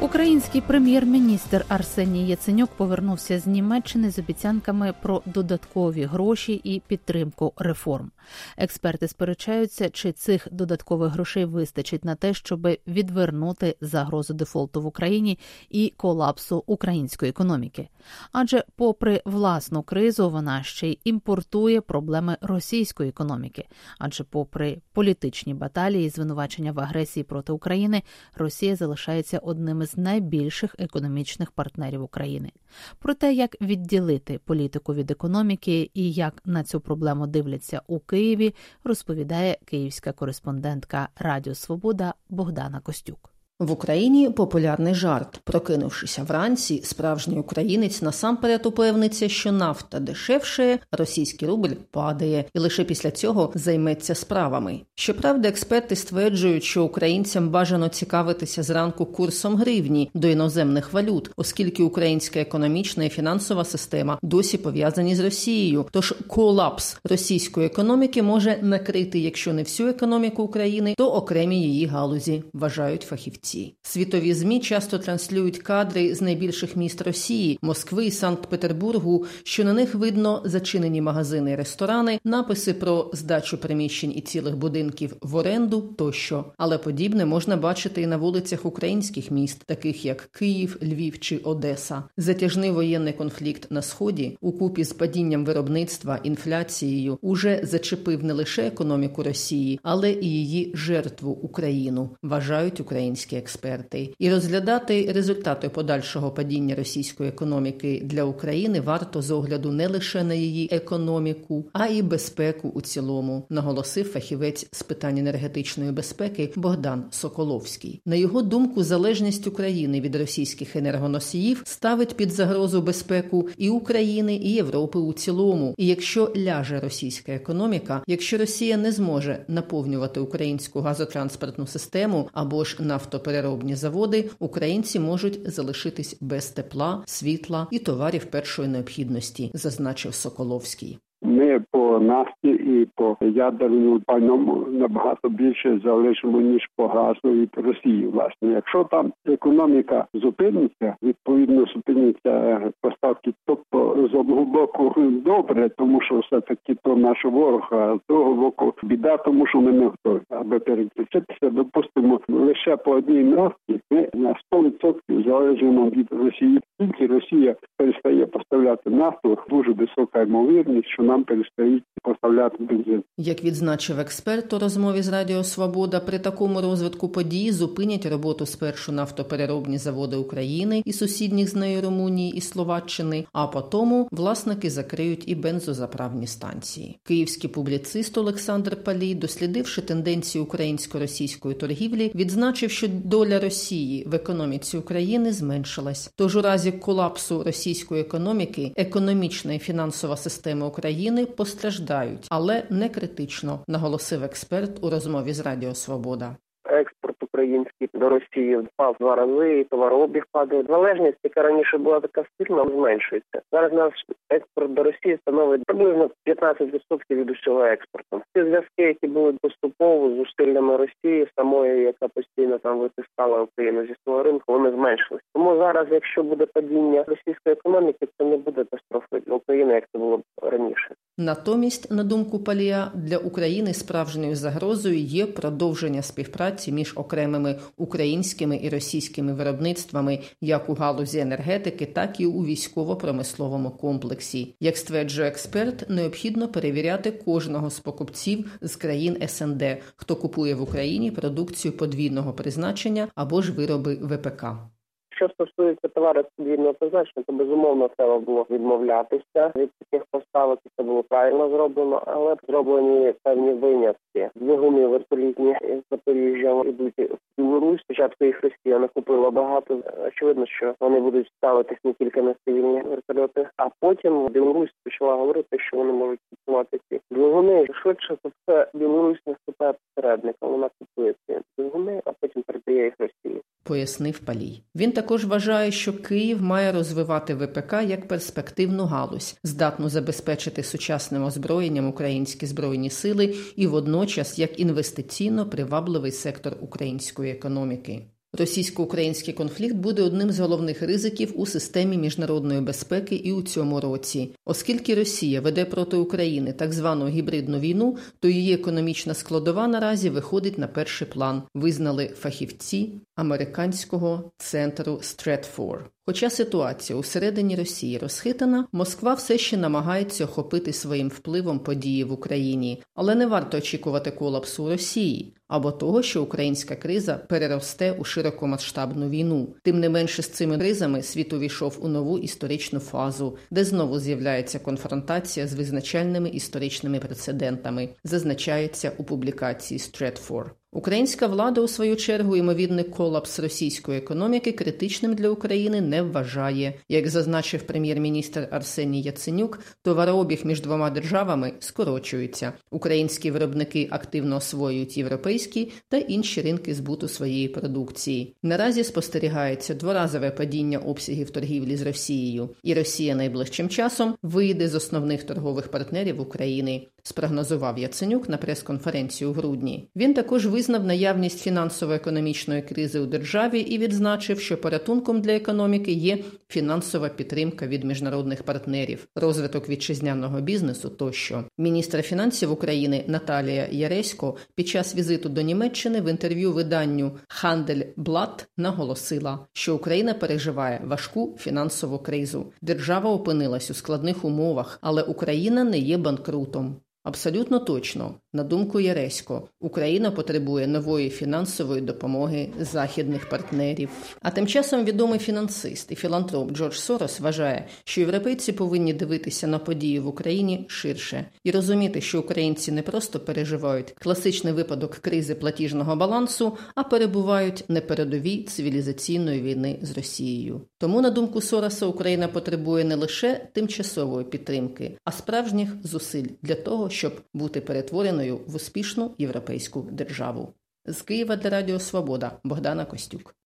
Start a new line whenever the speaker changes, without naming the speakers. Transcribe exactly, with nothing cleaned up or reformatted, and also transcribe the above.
Український прем'єр-міністр Арсеній Яценюк повернувся з Німеччини з обіцянками про додаткові гроші і підтримку реформ. Експерти сперечаються, чи цих додаткових грошей вистачить на те, щоб відвернути загрозу дефолту в Україні і колапсу української економіки. Адже попри власну кризу, вона ще й імпортує проблеми російської економіки. Адже попри політичні баталії і звинувачення в агресії проти України, Росія залишається одним із найбільших економічних партнерів України. Про те, як відділити політику від економіки і як на цю проблему дивляться у Києві, розповідає київська кореспондентка Радіо Свобода Богдана Костюк.
В Україні популярний жарт. Прокинувшися вранці, справжній українець насамперед упевниться, що нафта дешевшає, а російський рубль падає, і лише після цього займеться справами. Щоправда, експерти стверджують, що українцям бажано цікавитися зранку курсом гривні до іноземних валют, оскільки українська економічна і фінансова система досі пов'язані з Росією. Тож колапс російської економіки може накрити, якщо не всю економіку України, то окремі її галузі, вважають фахівці. Світові ЗМІ часто транслюють кадри з найбільших міст Росії – Москви і Санкт-Петербургу, що на них видно зачинені магазини і ресторани, написи про здачу приміщень і цілих будинків в оренду тощо. Але подібне можна бачити і на вулицях українських міст, таких як Київ, Львів чи Одеса. Затяжний воєнний конфлікт на Сході, укупі з падінням виробництва, інфляцією, уже зачепив не лише економіку Росії, але і її жертву – Україну, вважають українські експерти. І розглядати результати подальшого падіння російської економіки для України варто з огляду не лише на її економіку, а й безпеку у цілому, наголосив фахівець з питань енергетичної безпеки Богдан Соколовський. На його думку, залежність України від російських енергоносіїв ставить під загрозу безпеку і України, і Європи у цілому. І якщо ляже російська економіка, якщо Росія не зможе наповнювати українську газотранспортну систему або ж нафтопереробні заводи, українці можуть залишитись без тепла, світла і товарів першої необхідності, зазначив Соколовський.
Ми по нафті і по ядерному пальному набагато більше залежимо, ніж по газу від Росії, власне. Якщо там економіка зупиниться, відповідно зупиняться поставки. Тобто, з одного боку добре, тому що все-таки то наш ворог, а з другого боку біда, тому що ми не готові. Аби переключитися, допустимо, лише по одній нафті ми на сто відсотків залежимо від Росії. Тільки Росія перестає поставляти нафту, дуже висока ймовірність, що нам перестають поставляти бензин.
Як відзначив експерт у розмові з Радіо Свобода, при такому розвитку подій зупинять роботу спершу нафтопереробні заводи України і сусідніх з нею Румунії і Словаччини, а потім власники закриють і бензозаправні станції. Київський публіцист Олександр Палій, дослідивши тенденції українсько-російської торгівлі, відзначив, що доля Росії в економіці України зменшилась. Тож у разі колапсу російської економіки, економічна і фінансова система України постраждають, але не критично, наголосив експерт у розмові з Радіо Свобода.
Експорт український до Росії впав два рази, і товарообіг падає. Залежність, яка раніше була така сильна, зменшується. Зараз наш експорт до Росії становить приблизно п'ятнадцять відсотків від усього експорту. Ці зв'язки, які були поступово з зусиллями Росії, самої, яка постійно там витискала Україну зі свого ринку, вони зменшились. Тому зараз, якщо буде падіння російської економіки, це не буде катастрофи для України, як це було раніше.
Натомість, на думку Палія, для України справжньою загрозою є продовження співпраці між окремими українськими і російськими виробництвами як у галузі енергетики, так і у військово-промисловому комплексі. Як стверджує експерт, необхідно перевіряти кожного з покупців з країн ес ен де, хто купує в Україні продукцію подвійного призначення або ж вироби ве пе ка.
Що стосується товарів подвійного призначення, то безумовно треба було відмовлятися від таких поставок, і це було правильно зроблено, але зроблені певні винятки. Двигуни вертолітні з Запоріжжя йдуть в Білорусь. Спочатку їх Росія накупила багато. Очевидно, що вони будуть ставитись не тільки на цивільні вертольоти, а потім Білорусь почала говорити, що вони можуть купувати ці двигуни. Швидше за все, Білорусь наступає посередником, вона купує ці двигуни, а потім передає їх Росії.
Пояснив Палій. Він також вважає, що Київ має розвивати ве пе ка як перспективну галузь, здатну забезпечити сучасним озброєнням українські збройні сили і водночас як інвестиційно привабливий сектор української економіки. Російсько-український конфлікт буде одним з головних ризиків у системі міжнародної безпеки і у цьому році. Оскільки Росія веде проти України так звану гібридну війну, то її економічна складова наразі виходить на перший план, визнали фахівці американського центру Стретфор. Хоча ситуація усередині Росії розхитана, Москва все ще намагається охопити своїм впливом події в Україні. Але не варто очікувати колапсу у Росії або того, що українська криза переросте у широкомасштабну війну. Тим не менше з цими кризами світ увійшов у нову історичну фазу, де знову з'являється конфронтація з визначальними історичними прецедентами, зазначається у публікації Стретфор. Українська влада, у свою чергу, ймовірний колапс російської економіки критичним для України не вважає. Як зазначив прем'єр-міністр Арсеній Яценюк, товарообіг між двома державами скорочується. Українські виробники активно освоюють європейські та інші ринки збуту своєї продукції. Наразі спостерігається дворазове падіння обсягів торгівлі з Росією, і Росія найближчим часом вийде з основних торгових партнерів України, спрогнозував Яценюк на прес-конференції у грудні. Він також визнав наявність фінансово-економічної кризи у державі і відзначив, що порятунком для економіки є фінансова підтримка від міжнародних партнерів, розвиток вітчизняного бізнесу тощо. Міністр фінансів України Наталія Яресько під час візиту до Німеччини в інтерв'ю виданню Handelsblatt наголосила, що Україна переживає важку фінансову кризу. Держава опинилась у складних умовах, але Україна не є банкрутом. Абсолютно точно, на думку Яресько, Україна потребує нової фінансової допомоги західних партнерів. А тим часом відомий фінансист і філантроп Джордж Сорос вважає, що європейці повинні дивитися на події в Україні ширше і розуміти, що українці не просто переживають класичний випадок кризи платіжного балансу, а перебувають на передовій цивілізаційної війни з Росією. Тому, на думку Сороса, Україна потребує не лише тимчасової підтримки, а справжніх зусиль для того, щоб бути перетвореною в успішну європейську державу. З Києва для Радіо Свобода Богдана Костюк.